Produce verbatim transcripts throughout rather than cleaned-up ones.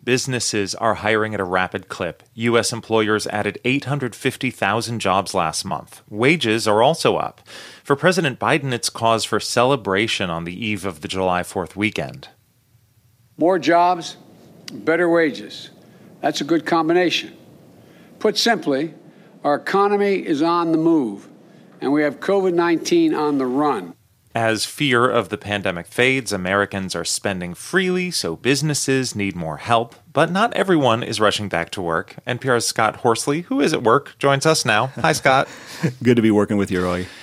Businesses are hiring at a rapid clip. U S employers added eight hundred fifty thousand jobs last month. Wages are also up. For President Biden, it's cause for celebration on the eve of the July fourth weekend. More jobs, better wages. That's a good combination. Put simply, our economy is on the move, and we have covid nineteen on the run. As fear of the pandemic fades, Americans are spending freely, so businesses need more help. But not everyone is rushing back to work. N P R's Scott Horsley, who is at work, joins us now. Hi, Scott. Good to be working with you, Roy.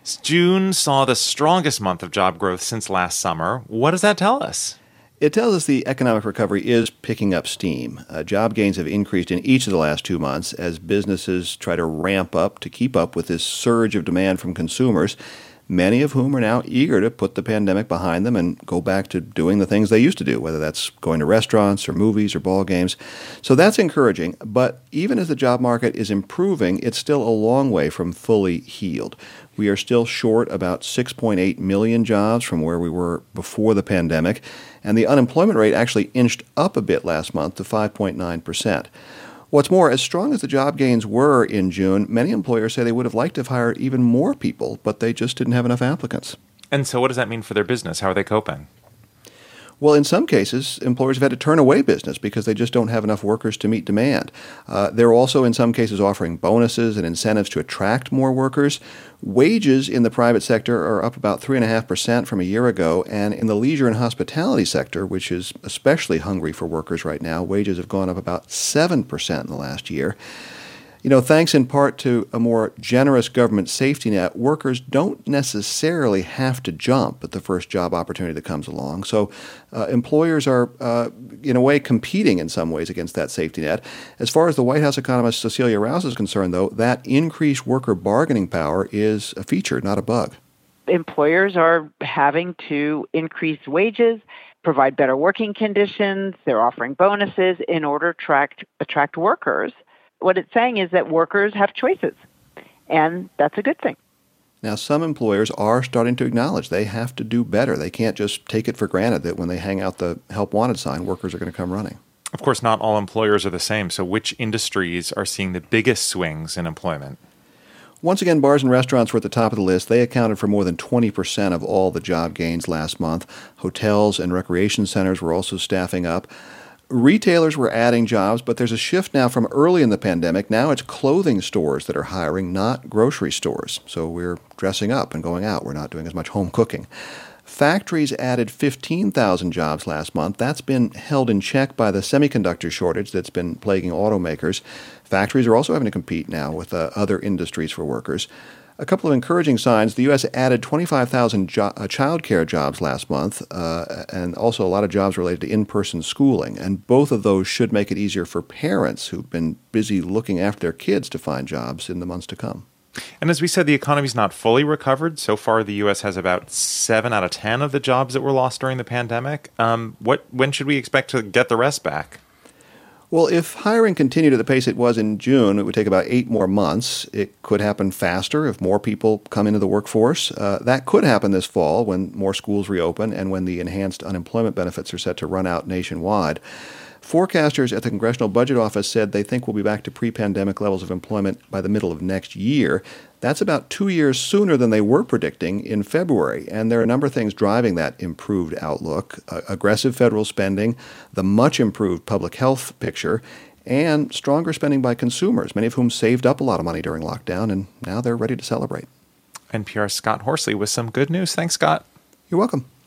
June saw the strongest month of job growth since last summer. What does that tell us? It tells us the economic recovery is picking up steam. Uh, job gains have increased in each of the last two months as businesses try to ramp up to keep up with this surge of demand from consumers, many of whom are now eager to put the pandemic behind them and go back to doing the things they used to do, whether that's going to restaurants or movies or ball games. So that's encouraging. But even as the job market is improving, it's still a long way from fully healed. We are still short about six point eight million jobs from where we were before the pandemic, and the unemployment rate actually inched up a bit last month to five point nine percent. What's more, as strong as the job gains were in June, many employers say they would have liked to have hired even more people, but they just didn't have enough applicants. And so what does that mean for their business? How are they coping? Well, in some cases, employers have had to turn away business because they just don't have enough workers to meet demand. Uh, they're also, in some cases, offering bonuses and incentives to attract more workers. Wages in the private sector are up about three point five percent from a year ago, and in the leisure and hospitality sector, which is especially hungry for workers right now, wages have gone up about seven percent in the last year. You know, thanks in part to a more generous government safety net, workers don't necessarily have to jump at the first job opportunity that comes along. So uh, employers are, uh, in a way, competing in some ways against that safety net. As far as the White House economist Cecilia Rouse is concerned, though, that increased worker bargaining power is a feature, not a bug. Employers are having to increase wages, provide better working conditions. They're offering bonuses in order to attract, attract workers. What it's saying is that workers have choices, and that's a good thing. Now, some employers are starting to acknowledge they have to do better. They can't just take it for granted that when they hang out the help wanted sign, workers are going to come running. Of course, not all employers are the same. So which industries are seeing the biggest swings in employment? Once again, bars and restaurants were at the top of the list. They accounted for more than twenty percent of all the job gains last month. Hotels and recreation centers were also staffing up. Retailers were adding jobs, but there's a shift now from early in the pandemic. Now it's clothing stores that are hiring, not grocery stores. So we're dressing up and going out. We're not doing as much home cooking. Factories added fifteen thousand jobs last month. That's been held in check by the semiconductor shortage that's been plaguing automakers. Factories are also having to compete now with uh, other industries for workers. A couple of encouraging signs. The U S added twenty-five thousand jo- uh, child care jobs last month, uh, and also a lot of jobs related to in-person schooling. And both of those should make it easier for parents who've been busy looking after their kids to find jobs in the months to come. And as we said, the economy's not fully recovered. So far, the U S has about seven out of ten of the jobs that were lost during the pandemic. Um, what when should we expect to get the rest back? Well, if hiring continued at the pace it was in June, it would take about eight more months. It could happen faster if more people come into the workforce. Uh, that could happen this fall when more schools reopen and when the enhanced unemployment benefits are set to run out nationwide. Forecasters at the Congressional Budget Office said they think we'll be back to pre-pandemic levels of employment by the middle of next year. That's about two years sooner than they were predicting in February, and there are a number of things driving that improved outlook. Uh, aggressive federal spending, the much improved public health picture, and stronger spending by consumers, many of whom saved up a lot of money during lockdown, and now they're ready to celebrate. N P R's Scott Horsley with some good news. Thanks, Scott. You're welcome.